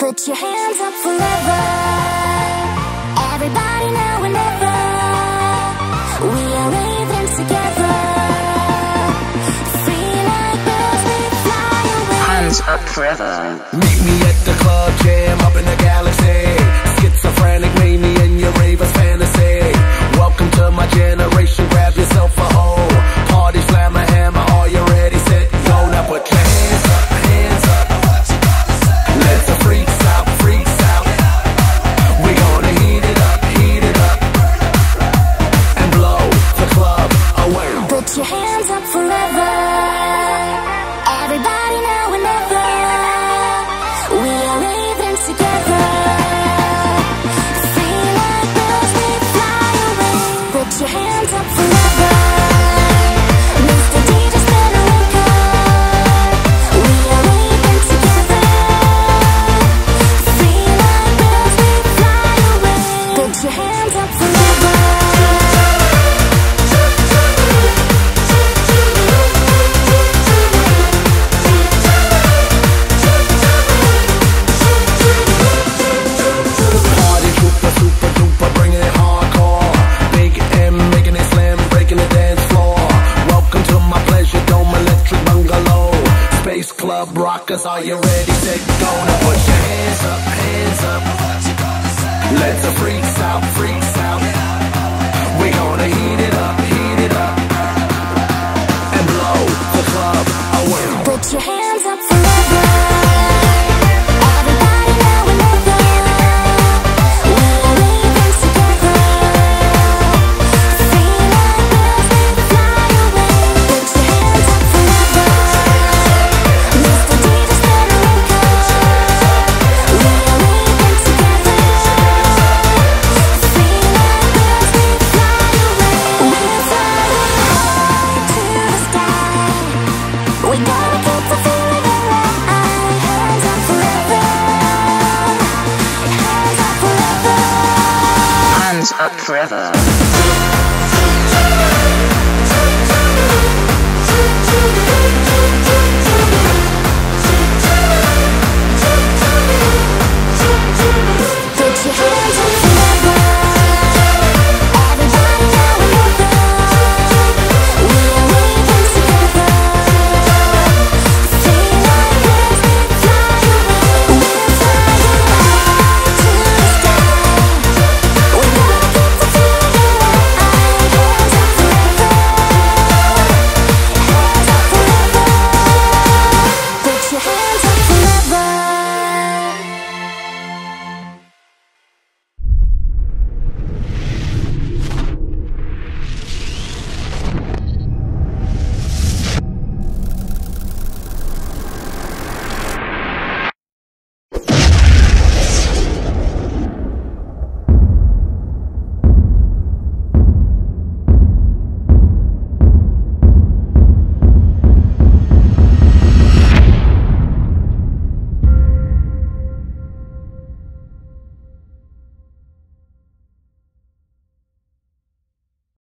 Put your hands up forever. Everybody now and never. We are raving together. Free like birds, we fly away. Hands up forever. Meet me at the club, jam up in the galaxy. Schizophrenic mania in your raver's fantasy. Welcome to my generation, grab yourself a hole. Party, slam a hammer, are you ready, set, go. Now put your hands up, hands up. Let the freaks out, freaks out. We gonna heat it up, and blow the club away. Put your hands up forever. Everybody now and never. We are raving together. Free like birds, we fly away. Put your hands up forever. Mr. DJ, spin a record. We are raving together. Free like birds, we fly away. Put your hands up forever. Club rockers, are you ready, set, go. Now put your hands up, hands up. Let the freaks out, freaks out. We gonna heat it up, and blow the club away. Put your hands up forever. Everybody now and never. We are raving together. Free like birds, we fly away. Put your hands up forever. Mr. DJ, spin a record. We are raving together. Free like birds, we fly away. We're flying high to the sky. We gotta keep the feeling alive. Hands up forever. Hands up forever. Hands up forever.